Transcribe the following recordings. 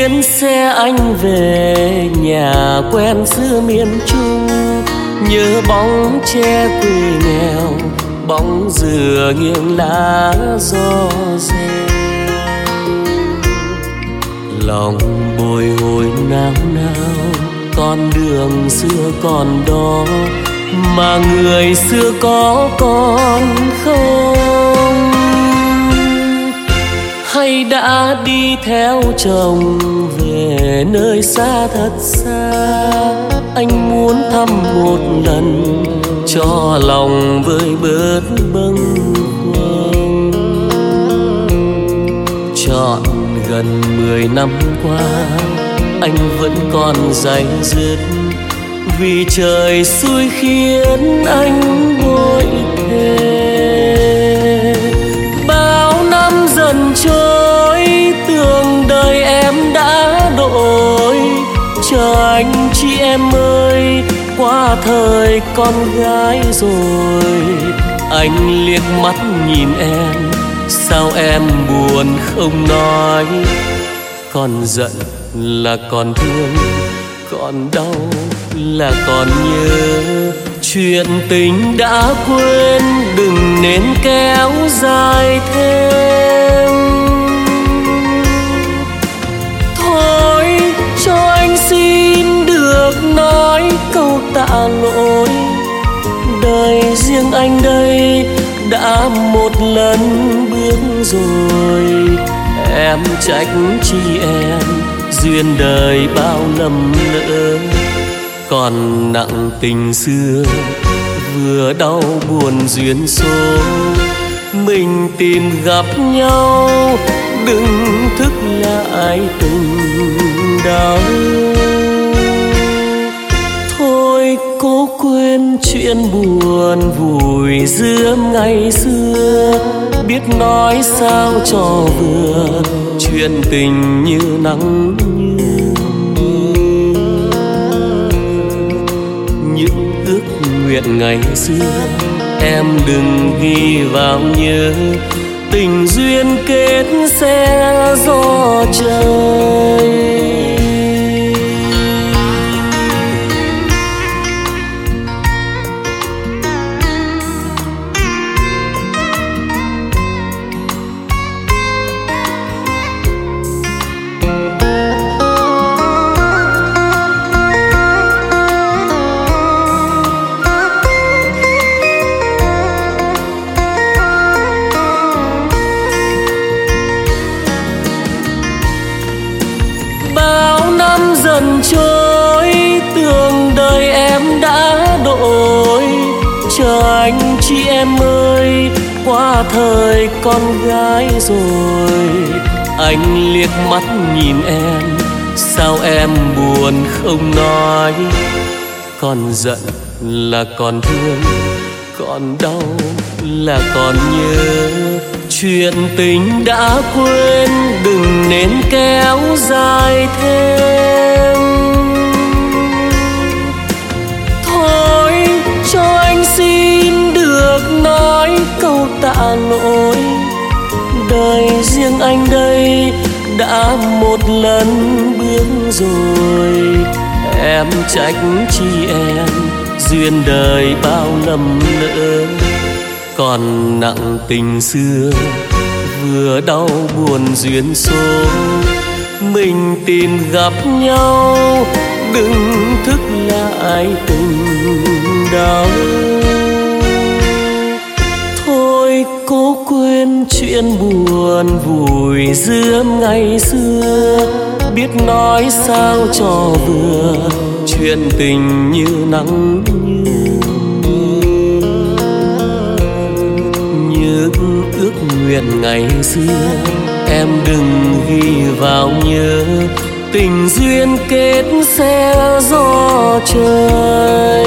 chuyến xe anh về nhà quen xưa miền Trung. Nhớ bóng tre quê nghèo, bóng dừa nghiêng lá gió reo. Lòng bồi hồi nao nao, con đường xưa còn đó mà người xưa có còn không? Hay đã đi theo chồng về nơi xa thật xa? Anh muốn thăm một lần cho lòng vơi bớt bâng khuâng. Trọn gần 10 năm qua anh vẫn còn day dứt, vì trời xui khiến anh vội thề. Bao năm dần trôi, tưởng đời em đã đổi. Chờ anh chị em ơi, qua thời con gái rồi. Anh liếc mắt nhìn em, sao em buồn không nói? Còn giận là còn thương, còn đau là còn nhớ. Chuyện tình đã quên, đừng nên kéo dài thêm. Thôi cho anh xin được nói câu tạ lỗi. Đời riêng anh đây đã một lần bước rồi. Em trách chi em, duyên đời bao lầm lỡ. Còn nặng tình xưa, vừa đau buồn duyên số. Mình tìm gặp nhau, đừng thức lại tình đau. Thôi cố quên chuyện buồn vùi giữa ngày xưa. Biết nói sao cho vừa, chuyện tình như nắng như mưa. Những ước nguyện ngày xưa em đừng ghi vào nhớ. Tình duyên kết sẽ do trời. Dần trôi, tưởng đời em đã đổi. Chờ anh chị em ơi, qua thời con gái rồi. Anh liếc mắt nhìn em, sao em buồn không nói? Còn giận là còn thương, còn đau là còn nhớ. Chuyện tình đã quên, đừng nên kéo dài thêm. Thôi cho anh xin được nói câu tạ lỗi. Đời riêng anh đây đã một lần bước rồi. Em trách chi em, duyên đời bao lầm lỡ. Còn nặng tình xưa, vừa đau buồn duyên số. Mình tìm gặp nhau, đừng thức lại tình đau. Thôi cố quên chuyện buồn vùi giữa ngày xưa. Biết nói sao cho vừa, chuyện tình như nắng như những ước nguyện ngày xưa. Em đừng ghi vào nhớ, tình duyên kết sẽ do trời.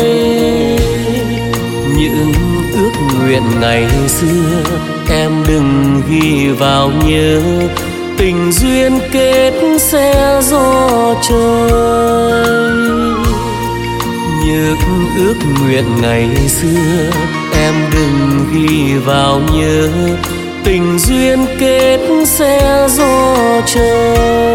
Những ước nguyện ngày xưa em đừng ghi vào nhớ, tình duyên kết sẽ do trời. Những ước nguyện ngày xưa em đừng ghi vào nhớ, tình duyên kết sẽ do trời.